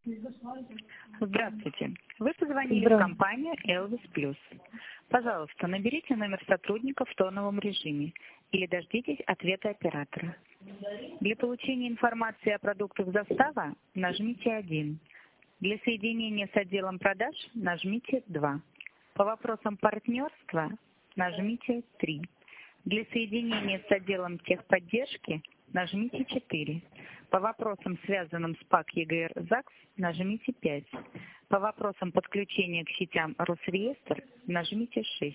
Здравствуйте. Вы позвонили в Здравствуйте. компанию Elvis Plus. Пожалуйста, наберите номер сотрудника в тоновом режиме или дождитесь ответа оператора. Для получения информации о продуктах застава нажмите 1. Для соединения с отделом продаж нажмите 2. По вопросам партнерства нажмите 3. Для соединения с отделом техподдержки нажмите 4. По вопросам, связанным с ПАК ЕГР ЗАГС, нажмите 5. По вопросам подключения к сетям Росреестр нажмите 6.